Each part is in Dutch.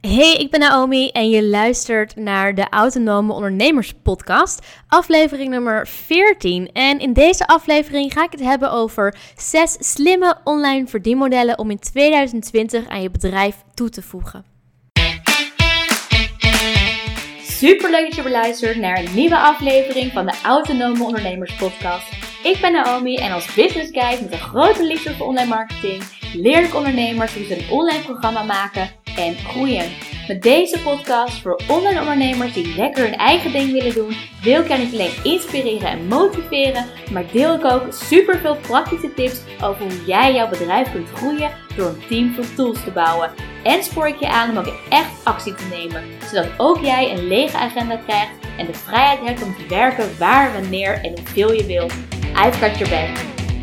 Hey, ik ben Naomi en je luistert naar de Autonome Ondernemers Podcast, aflevering nummer 14. En in deze aflevering ga ik het hebben over 6 slimme online verdienmodellen om in 2020 aan je bedrijf toe te voegen. Superleuk dat je beluistert naar een nieuwe aflevering van de Autonome Ondernemers Podcast. Ik ben Naomi en als business guide met een grote liefde voor online marketing leer ik ondernemers hoe ze een online programma maken en groeien. Met deze podcast voor online ondernemers die lekker hun eigen ding willen doen, wil ik jou niet alleen inspireren en motiveren, maar deel ik ook superveel praktische tips over hoe jij jouw bedrijf kunt groeien door een team van tools te bouwen. En spoor ik je aan om ook echt actie te nemen, zodat ook jij een lege agenda krijgt en de vrijheid hebt om te werken waar, wanneer en hoeveel je wilt. I've got your back.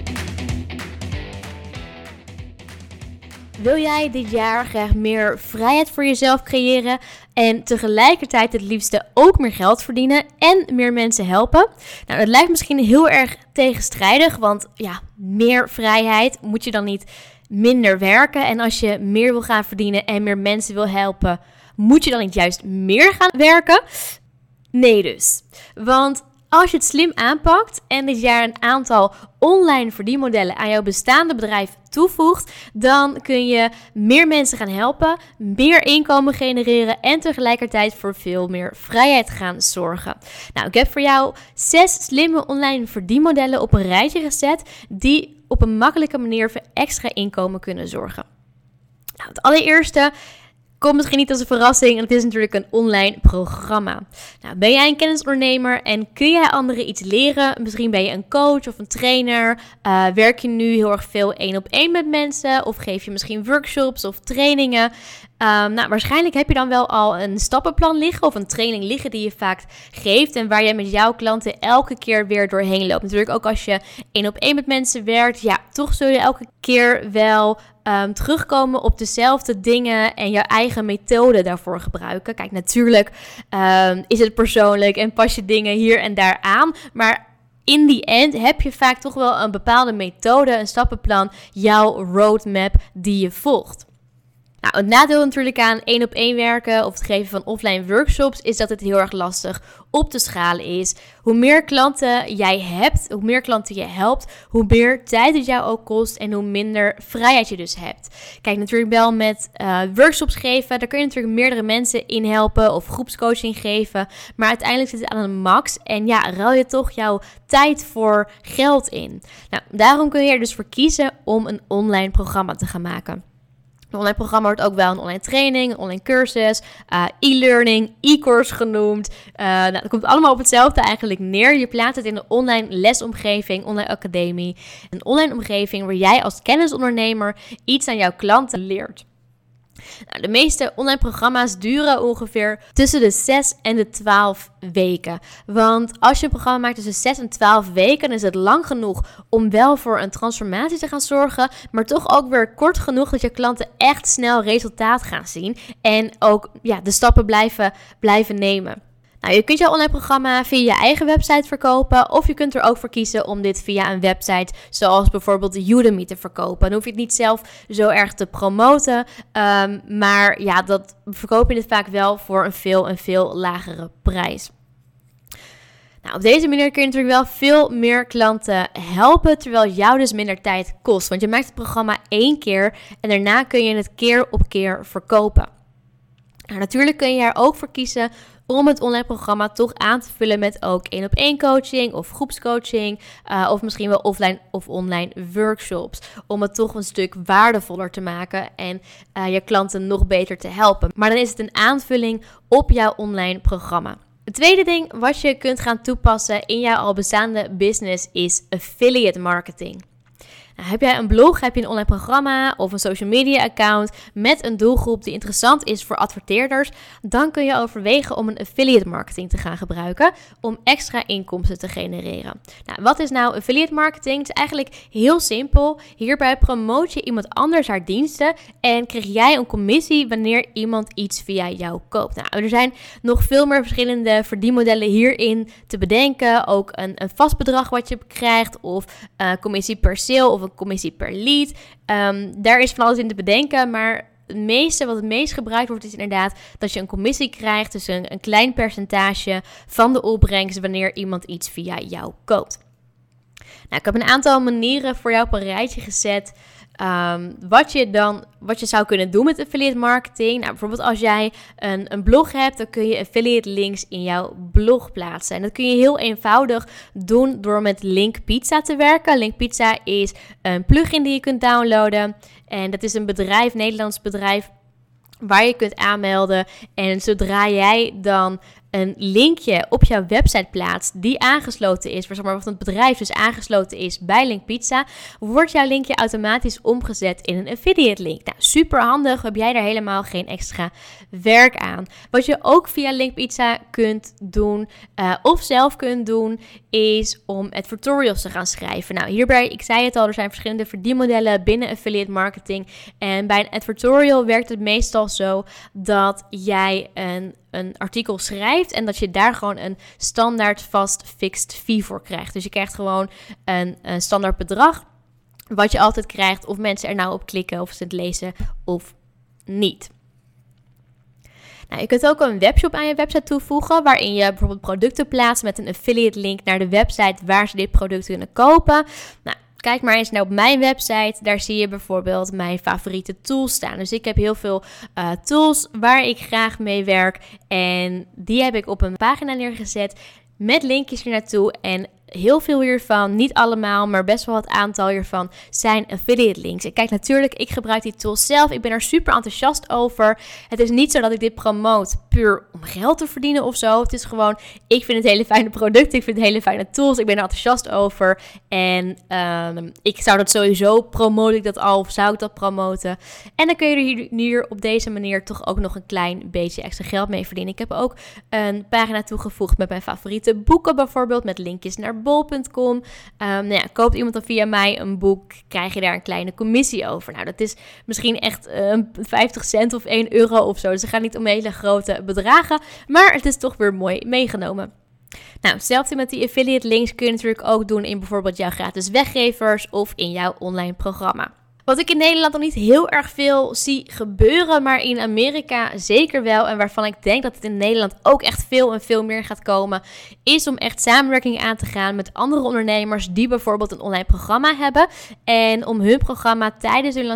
Wil jij dit jaar graag meer vrijheid voor jezelf creëren en tegelijkertijd het liefste ook meer geld verdienen en meer mensen helpen? Nou, dat lijkt misschien heel erg tegenstrijdig, want ja, meer vrijheid, moet je dan niet minder werken? En als je meer wil gaan verdienen en meer mensen wil helpen, moet je dan niet juist meer gaan werken? Nee dus, want als je het slim aanpakt en dit jaar een aantal online verdienmodellen aan jouw bestaande bedrijf toevoegt, dan kun je meer mensen gaan helpen, meer inkomen genereren en tegelijkertijd voor veel meer vrijheid gaan zorgen. Nou, ik heb voor jou 6 slimme online verdienmodellen op een rijtje gezet die op een makkelijke manier voor extra inkomen kunnen zorgen. Nou, het allereerste komt misschien niet als een verrassing en het is natuurlijk een online programma. Nou, ben jij een kennisondernemer en kun jij anderen iets leren? Misschien ben je een coach of een trainer. Werk je nu heel erg veel 1-op-1 met mensen? Of geef je misschien workshops of trainingen? Waarschijnlijk heb je dan wel al een stappenplan liggen of een training liggen die je vaak geeft en waar je met jouw klanten elke keer weer doorheen loopt. Natuurlijk ook als je 1-op-1 met mensen werkt, ja, toch zul je elke keer wel terugkomen op dezelfde dingen en jouw eigen methode daarvoor gebruiken. Kijk, natuurlijk is het persoonlijk en pas je dingen hier en daar aan, maar in the end heb je vaak toch wel een bepaalde methode, een stappenplan, jouw roadmap die je volgt. Nou, het nadeel natuurlijk aan 1-op-1 werken of het geven van offline workshops is dat het heel erg lastig op te schalen is. Hoe meer klanten jij hebt, hoe meer klanten je helpt, hoe meer tijd het jou ook kost en hoe minder vrijheid je dus hebt. Kijk, natuurlijk wel met workshops geven, daar kun je natuurlijk meerdere mensen in helpen of groepscoaching geven, maar uiteindelijk zit het aan een max en ja, ruil je toch jouw tijd voor geld in. Nou, daarom kun je er dus voor kiezen om een online programma te gaan maken. Een online programma wordt ook wel een online training, een online cursus, e-learning, e-course genoemd. Dat komt allemaal op hetzelfde eigenlijk neer. Je plaatst het in een online lesomgeving, online academie. Een online omgeving waar jij als kennisondernemer iets aan jouw klanten leert. Nou, de meeste online programma's duren ongeveer tussen de 6 en de 12 weken. Want als je een programma maakt tussen 6 en 12 weken, dan is het lang genoeg om wel voor een transformatie te gaan zorgen, maar toch ook weer kort genoeg dat je klanten echt snel resultaat gaan zien en ook de stappen blijven nemen. Nou, je kunt jouw online programma via je eigen website verkopen of je kunt er ook voor kiezen om dit via een website zoals bijvoorbeeld Udemy te verkopen. Dan hoef je het niet zelf zo erg te promoten, maar ja, dat verkoop je het vaak wel voor een veel lagere prijs. Nou, op deze manier kun je natuurlijk wel veel meer klanten helpen, terwijl jou dus minder tijd kost. Want je maakt het programma 1 keer en daarna kun je het keer op keer verkopen. Nou, natuurlijk kun je er ook voor kiezen om het online programma toch aan te vullen met ook 1-op-1 coaching of groepscoaching of misschien wel offline of online workshops. Om het toch een stuk waardevoller te maken en je klanten nog beter te helpen. Maar dan is het een aanvulling op jouw online programma. Het tweede ding wat je kunt gaan toepassen in jouw al bestaande business is affiliate marketing. Nou, heb jij een blog, heb je een online programma of een social media account met een doelgroep die interessant is voor adverteerders, dan kun je overwegen om een affiliate marketing te gaan gebruiken om extra inkomsten te genereren. Nou, wat is nou affiliate marketing? Het is eigenlijk heel simpel. Hierbij promoot je iemand anders haar diensten en krijg jij een commissie wanneer iemand iets via jou koopt. Nou, er zijn nog veel meer verschillende verdienmodellen hierin te bedenken. Ook een vast bedrag wat je krijgt of commissie per sale of een commissie per lead. Daar is van alles in te bedenken, maar wat het meest gebruikt wordt is inderdaad dat je een commissie krijgt. Dus een klein percentage van de opbrengst wanneer iemand iets via jou koopt. Nou, ik heb een aantal manieren voor jou op een rijtje gezet. Wat je zou kunnen doen met affiliate marketing. Nou, bijvoorbeeld als jij een blog hebt, dan kun je affiliate links in jouw blog plaatsen. En dat kun je heel eenvoudig doen door met Linkpizza te werken. Linkpizza is een plugin die je kunt downloaden. En dat is een Nederlands bedrijf, waar je kunt aanmelden. En zodra jij dan een linkje op jouw website plaatst die aangesloten is, waarvan het bedrijf dus aangesloten is bij Linkpizza, wordt jouw linkje automatisch omgezet in een affiliate link. Nou, super handig, heb jij daar helemaal geen extra werk aan. Wat je ook via Linkpizza kunt doen, of zelf kunt doen, is om advertorials te gaan schrijven. Nou, hierbij, ik zei het al, er zijn verschillende verdienmodellen binnen affiliate marketing. En bij een advertorial werkt het meestal zo dat jij een artikel schrijft en dat je daar gewoon een standaard vast fixed fee voor krijgt. Dus je krijgt gewoon een standaard bedrag wat je altijd krijgt, of mensen er nou op klikken of ze het lezen of niet. Nou, je kunt ook een webshop aan je website toevoegen, waarin je bijvoorbeeld producten plaatst met een affiliate link naar de website waar ze dit product kunnen kopen. Nou, kijk maar eens naar op mijn website. Daar zie je bijvoorbeeld mijn favoriete tools staan. Dus ik heb heel veel tools waar ik graag mee werk. En die heb ik op een pagina neergezet met linkjes hier naartoe. En heel veel hiervan, niet allemaal, maar best wel het aantal hiervan zijn affiliate links. En kijk, natuurlijk, ik gebruik die tools zelf. Ik ben er super enthousiast over. Het is niet zo dat ik dit promote puur om geld te verdienen of zo. Het is gewoon, ik vind het hele fijne producten. Ik vind het hele fijne tools. Ik ben er enthousiast over. En ik zou dat sowieso promoten. Ik dat al, of zou ik dat promoten? En dan kun je er hier op deze manier toch ook nog een klein beetje extra geld mee verdienen. Ik heb ook een pagina toegevoegd met mijn favoriete boeken bijvoorbeeld, met linkjes naar bol.com. Koopt iemand dan via mij een boek, krijg je daar een kleine commissie over. Nou, dat is misschien echt 50 cent of 1 euro of zo. Dus het gaat niet om hele grote bedragen, maar het is toch weer mooi meegenomen. Nou, hetzelfde met die affiliate links kun je natuurlijk ook doen in bijvoorbeeld jouw gratis weggevers of in jouw online programma. Wat ik in Nederland nog niet heel erg veel zie gebeuren, maar in Amerika zeker wel. En waarvan ik denk dat het in Nederland ook echt veel en veel meer gaat komen, is om echt samenwerking aan te gaan met andere ondernemers die bijvoorbeeld een online programma hebben. En om hun programma tijdens hun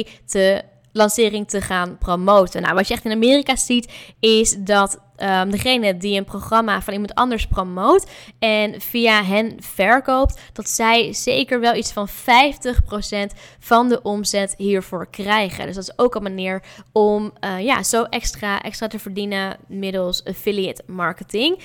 lancering te gaan promoten. Nou, wat je echt in Amerika ziet, is dat degene die een programma van iemand anders promoot en via hen verkoopt, dat zij zeker wel iets van 50% van de omzet hiervoor krijgen. Dus dat is ook een manier om zo extra te verdienen middels affiliate marketing.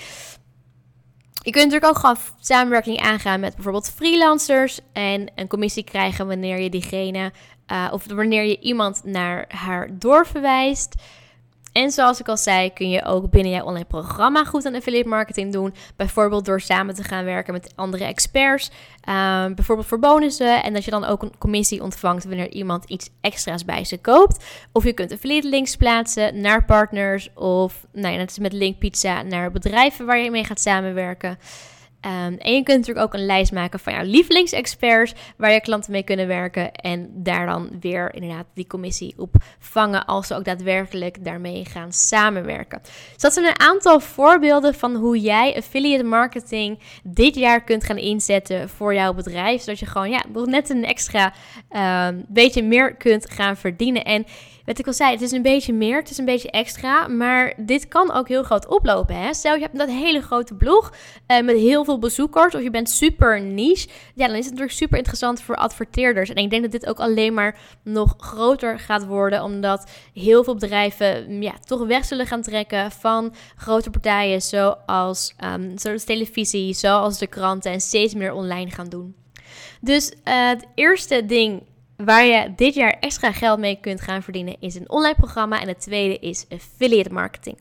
Je kunt natuurlijk ook gewoon samenwerking aangaan met bijvoorbeeld freelancers en een commissie krijgen wanneer je diegene of wanneer je iemand naar haar doorverwijst. En zoals ik al zei, kun je ook binnen jouw online programma goed aan affiliate marketing doen. Bijvoorbeeld door samen te gaan werken met andere experts. Bijvoorbeeld voor bonussen. En dat je dan ook een commissie ontvangt wanneer iemand iets extra's bij ze koopt. Of je kunt affiliate links plaatsen naar partners. Of net is met Linkpizza naar bedrijven waar je mee gaat samenwerken. En je kunt natuurlijk ook een lijst maken van jouw lievelingsexperts waar je klanten mee kunnen werken en daar dan weer inderdaad die commissie op vangen als ze ook daadwerkelijk daarmee gaan samenwerken. Dus dat zijn een aantal voorbeelden van hoe jij affiliate marketing dit jaar kunt gaan inzetten voor jouw bedrijf, zodat je gewoon net een extra beetje meer kunt gaan verdienen. En wat ik al zei, het is een beetje meer, het is een beetje extra, maar dit kan ook heel groot oplopen. Hè? Stel, je hebt dat hele grote blog met heel veel bezoekers of je bent super niche. Ja, dan is het natuurlijk super interessant voor adverteerders. En ik denk dat dit ook alleen maar nog groter gaat worden, omdat heel veel bedrijven toch weg zullen gaan trekken van grote partijen zoals televisie, zoals de kranten en steeds meer online gaan doen. Dus het eerste ding waar je dit jaar extra geld mee kunt gaan verdienen is een online programma. En het tweede is affiliate marketing.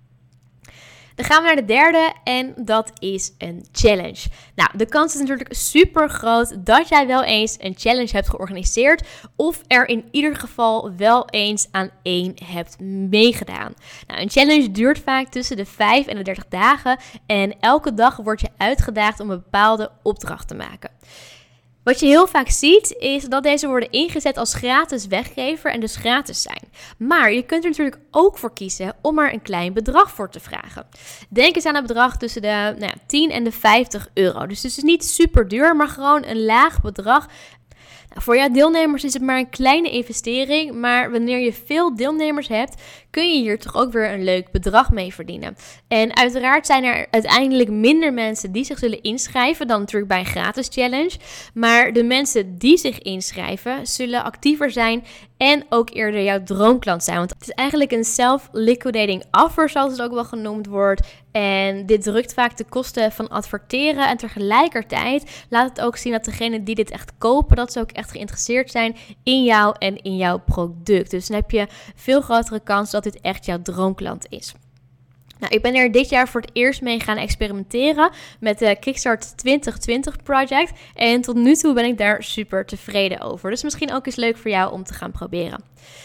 Dan gaan we naar de derde en dat is een challenge. Nou, de kans is natuurlijk super groot dat jij wel eens een challenge hebt georganiseerd of er in ieder geval wel eens aan één hebt meegedaan. Nou, een challenge duurt vaak tussen de 5 en de 30 dagen en elke dag word je uitgedaagd om een bepaalde opdracht te maken. Wat je heel vaak ziet is dat deze worden ingezet als gratis weggever en dus gratis zijn. Maar je kunt er natuurlijk ook voor kiezen om er een klein bedrag voor te vragen. Denk eens aan een bedrag tussen de 10 en de €50. Dus het is niet super duur, maar gewoon een laag bedrag. Voor jouw deelnemers is het maar een kleine investering, maar wanneer je veel deelnemers hebt, kun je hier toch ook weer een leuk bedrag mee verdienen. En uiteraard zijn er uiteindelijk minder mensen die zich zullen inschrijven dan natuurlijk bij een gratis challenge. Maar de mensen die zich inschrijven zullen actiever zijn en ook eerder jouw droomklant zijn. Want het is eigenlijk een self-liquidating offer, zoals het ook wel genoemd wordt. En dit drukt vaak de kosten van adverteren. En tegelijkertijd laat het ook zien dat degenen die dit echt kopen, dat ze ook echt geïnteresseerd zijn in jou en in jouw product. Dus dan heb je veel grotere kans dat dit echt jouw droomklant is. Nou, ik ben er dit jaar voor het eerst mee gaan experimenteren met de Kickstart 2020 project. En tot nu toe ben ik daar super tevreden over. Dus misschien ook eens leuk voor jou om te gaan proberen.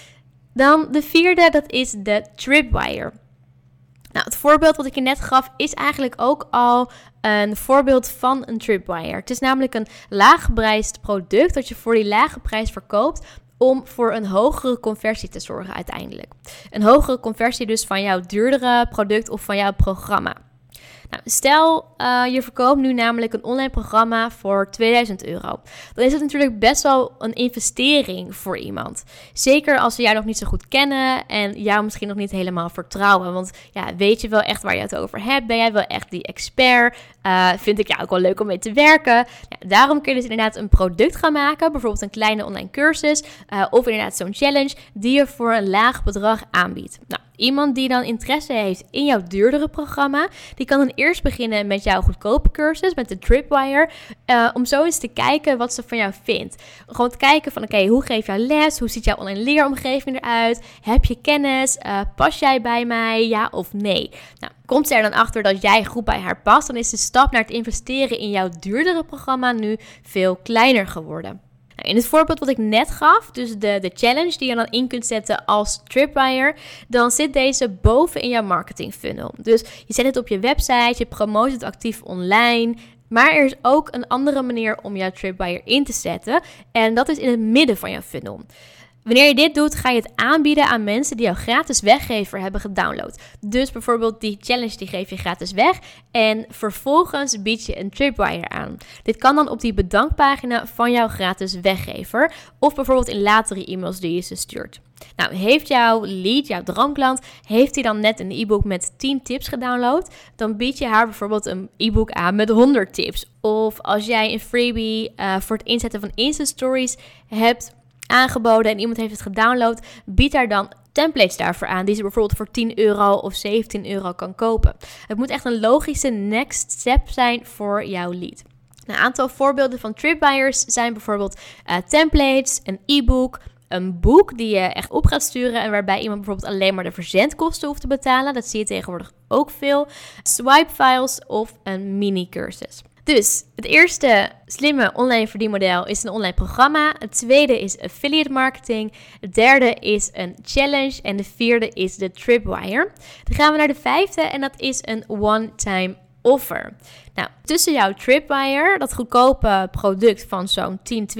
Dan de vierde, dat is de Tripwire. Nou, het voorbeeld wat ik je net gaf is eigenlijk ook al een voorbeeld van een Tripwire. Het is namelijk een laaggeprijsd product dat je voor die lage prijs verkoopt om voor een hogere conversie te zorgen uiteindelijk. Een hogere conversie dus van jouw duurdere product of van jouw programma. Nou, stel je verkoopt nu namelijk een online programma voor €2000. Dan is het natuurlijk best wel een investering voor iemand. Zeker als ze jou nog niet zo goed kennen en jou misschien nog niet helemaal vertrouwen. Want ja, weet je wel echt waar je het over hebt? Ben jij wel echt die expert? Vind ik jou ook wel leuk om mee te werken? Ja, daarom kun je dus inderdaad een product gaan maken. Bijvoorbeeld een kleine online cursus of inderdaad zo'n challenge die je voor een laag bedrag aanbiedt. Nou, iemand die dan interesse heeft in jouw duurdere programma, die kan dan eerst beginnen met jouw goedkope cursus, met de Tripwire, om zo eens te kijken wat ze van jou vindt. Gewoon te kijken van, oké, hoe geef jij les? Hoe ziet jouw online leeromgeving eruit? Heb je kennis? Pas jij bij mij? Ja of nee? Nou, komt ze er dan achter dat jij goed bij haar past, dan is de stap naar het investeren in jouw duurdere programma nu veel kleiner geworden. In het voorbeeld wat ik net gaf, dus de challenge die je dan in kunt zetten als Tripwire, dan zit deze boven in jouw marketing funnel. Dus je zet het op je website, je promoot het actief online, maar er is ook een andere manier om jouw Tripwire in te zetten en dat is in het midden van jouw funnel. Wanneer je dit doet, ga je het aanbieden aan mensen die jouw gratis weggever hebben gedownload. Dus bijvoorbeeld die challenge die geef je gratis weg en vervolgens bied je een Tripwire aan. Dit kan dan op die bedankpagina van jouw gratis weggever of bijvoorbeeld in latere e-mails die je ze stuurt. Nou, heeft jouw lead, jouw droomklant, heeft hij dan net een e-book met 10 tips gedownload, dan bied je haar bijvoorbeeld een e-book aan met 100 tips. Of als jij een freebie voor het inzetten van Insta-stories hebt aangeboden en iemand heeft het gedownload, bied daar dan templates daarvoor aan die ze bijvoorbeeld voor €10 of €17 kan kopen. Het moet echt een logische next step zijn voor jouw lead. Een aantal voorbeelden van Tripwires zijn bijvoorbeeld templates, een e-book, een boek die je echt op gaat sturen en waarbij iemand bijvoorbeeld alleen maar de verzendkosten hoeft te betalen. Dat zie je tegenwoordig ook veel. Swipe files of een mini-cursus. Dus het eerste slimme online verdienmodel is een online programma. Het tweede is affiliate marketing. Het derde is een challenge. En de vierde is de Tripwire. Dan gaan we naar de vijfde en dat is een one-time offer. Nou, tussen jouw Tripwire, dat goedkope product van zo'n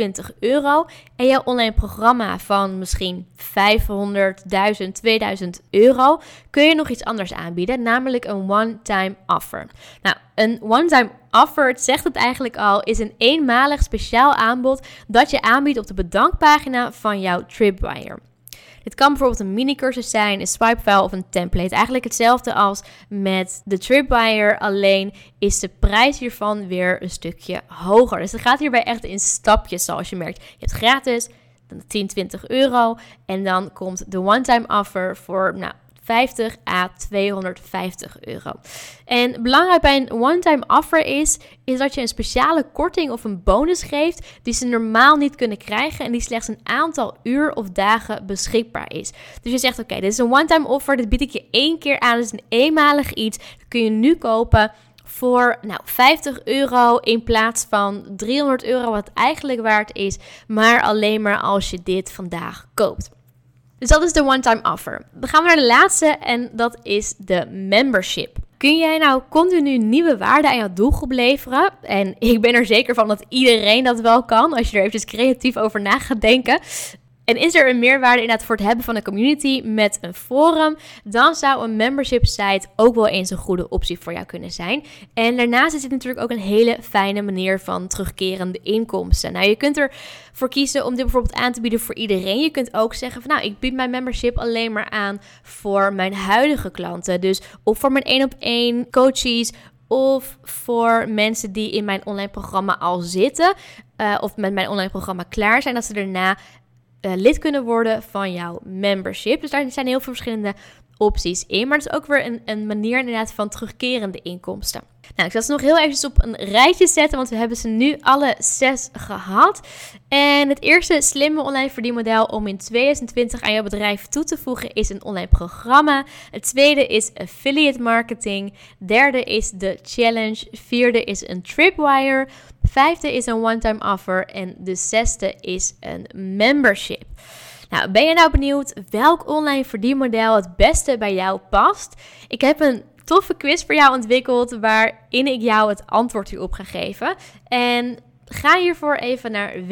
€10-20 en jouw online programma van misschien €500, €1000, €2000, kun je nog iets anders aanbieden, namelijk een one-time offer. Nou, een one-time offer, het zegt het eigenlijk al, is een eenmalig speciaal aanbod dat je aanbiedt op de bedankpagina van jouw Tripwire. Dit kan bijvoorbeeld een mini-cursus zijn, een swipefile of een template. Eigenlijk hetzelfde als met de Tripwire, alleen is de prijs hiervan weer een stukje hoger. Dus het gaat hierbij echt in stapjes, zoals je merkt. Je hebt gratis, dan €10-20 en dan komt de one-time offer voor €50 à €250. En belangrijk bij een one-time offer is dat je een speciale korting of een bonus geeft die ze normaal niet kunnen krijgen en die slechts een aantal uur of dagen beschikbaar is. Dus je zegt, oké, dit is een one-time offer, dit bied ik je 1 keer aan, dit is een eenmalig iets, dat kun je nu kopen voor €50 in plaats van €300 wat het eigenlijk waard is, maar alleen maar als je dit vandaag koopt. Dus dat is de one-time offer. Dan gaan we naar de laatste en dat is de membership. kun jij nou continu nieuwe waarde aan jouw doelgroep leveren? En ik ben er zeker van dat iedereen dat wel kan, als je er eventjes creatief over na gaat denken. En is er een meerwaarde inderdaad voor het hebben van een community met een forum, dan zou een membership site ook wel eens een goede optie voor jou kunnen zijn. En daarnaast is het natuurlijk ook een hele fijne manier van terugkerende inkomsten. Nou, je kunt ervoor kiezen om dit bijvoorbeeld aan te bieden voor iedereen. Je kunt ook zeggen van nou, ik bied mijn membership alleen maar aan voor mijn huidige klanten. Dus of voor mijn 1-op-1 coaches, of voor mensen die in mijn online programma al zitten, of met mijn online programma klaar zijn, dat ze daarna lid kunnen worden van jouw membership. Dus daar zijn heel veel verschillende opties in. Maar het is ook weer een manier inderdaad van terugkerende inkomsten. Nou, ik zal ze nog heel even op een rijtje zetten, want we hebben ze nu alle 6 gehad. En het eerste slimme online verdienmodel om in 2020 aan jouw bedrijf toe te voegen is een online programma. Het tweede is affiliate marketing. Derde is de challenge. Vierde is een tripwire. Vijfde is een one-time offer. En de zesde is een membership. Nou, ben je nou benieuwd welk online verdienmodel het beste bij jou past? Ik heb een toffe quiz voor jou ontwikkeld waarin ik jou het antwoord hierop ga geven. En ga hiervoor even naar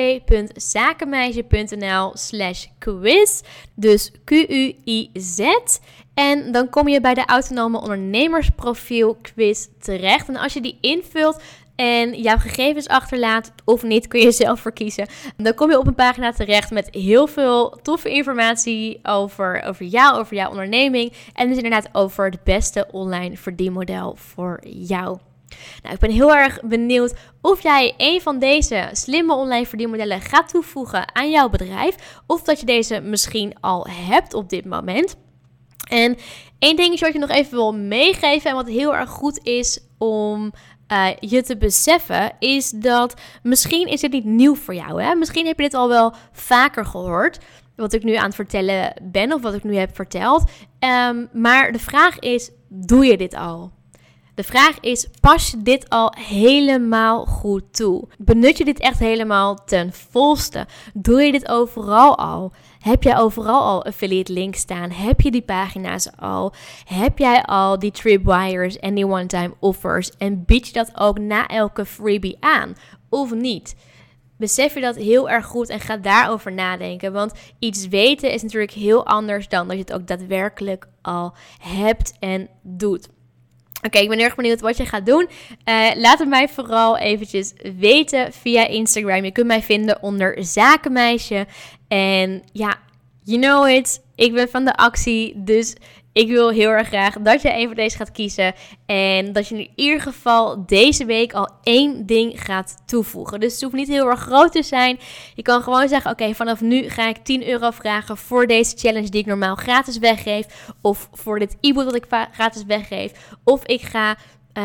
www.zakenmeisje.nl/quiz, dus QUIZ. En dan kom je bij de Autonome Ondernemersprofiel quiz terecht. En als je die invult en jouw gegevens achterlaat of niet, kun je zelf voor kiezen. Dan kom je op een pagina terecht met heel veel toffe informatie over jou, over jouw onderneming. En dus inderdaad over het beste online verdienmodel voor jou. Nou, ik ben heel erg benieuwd of jij een van deze slimme online verdienmodellen gaat toevoegen aan jouw bedrijf. Of dat je deze misschien al hebt op dit moment. En één dingetje wat je nog even wil meegeven en wat heel erg goed is om je te beseffen, is dat misschien is dit niet nieuw voor jou. Hè? Misschien heb je dit al wel vaker gehoord, wat ik nu aan het vertellen ben of wat ik nu heb verteld. Maar de vraag is, doe je dit al? De vraag is, pas je dit al helemaal goed toe? Benut je dit echt helemaal ten volste? Doe je dit overal al? Heb jij overal al affiliate links staan? Heb je die pagina's al? Heb jij al die tripwires en die one-time offers? En bied je dat ook na elke freebie aan? Of niet? Besef je dat heel erg goed en ga daarover nadenken. Want iets weten is natuurlijk heel anders dan dat je het ook daadwerkelijk al hebt en doet. Oké, ik ben heel erg benieuwd wat je gaat doen. Laat het mij vooral eventjes weten via Instagram. Je kunt mij vinden onder Zakenmeisje. En ja, you know it. Ik ben van de actie, dus ik wil heel erg graag dat je een van deze gaat kiezen. En dat je in ieder geval deze week al 1 ding gaat toevoegen. Dus het hoeft niet heel erg groot te zijn. Je kan gewoon zeggen, oké, vanaf nu ga ik €10 vragen voor deze challenge die ik normaal gratis weggeef. Of voor dit e-book dat ik gratis weggeef. Of ik ga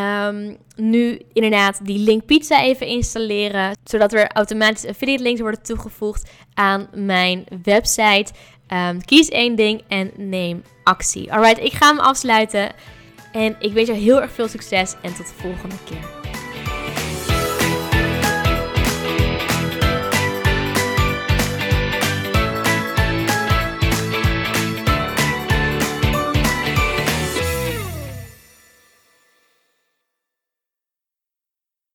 nu inderdaad die link pizza even installeren. Zodat er automatisch affiliate links worden toegevoegd aan mijn website. Kies 1 ding en neem actie. Alright, ik ga hem afsluiten. En ik wens jou heel erg veel succes en tot de volgende keer.